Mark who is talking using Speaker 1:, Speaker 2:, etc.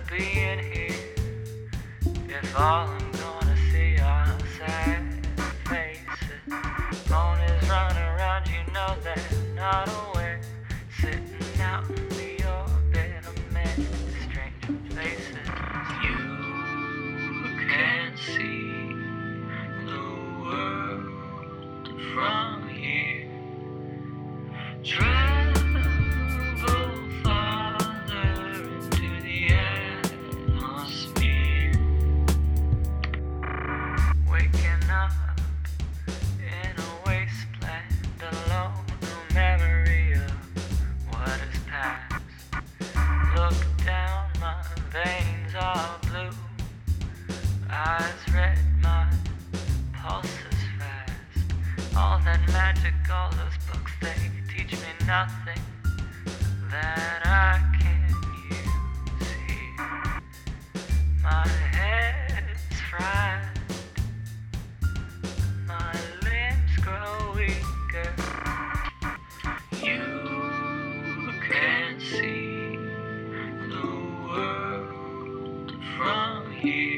Speaker 1: being here. If all I'm gonna see are sad faces, ponies run around, you know they're not aware. Sitting out in the orbit of many strange places. You can see the world from here. Travel farther into the atmosphere. Waking up in a wasteland alone, no memory of what has passed. Look down, my veins are blue, eyes red, my pulse is fast. All that magic, all those books, they teach me nothing that I can use here. My head's fried, my limbs grow weaker. You can see the world from here.